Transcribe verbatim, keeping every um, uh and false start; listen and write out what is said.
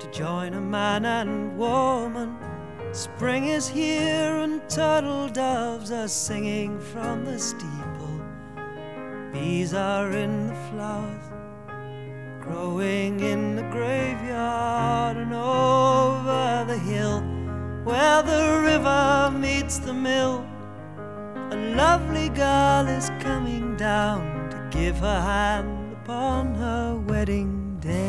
join a man and woman. Spring is here and turtle doves are singing from the steeple. Bees are in the flowers, growing in the graveyard. And over the hill where the river meets the mill, a lovely girl is coming down to give her hand upon her wedding day.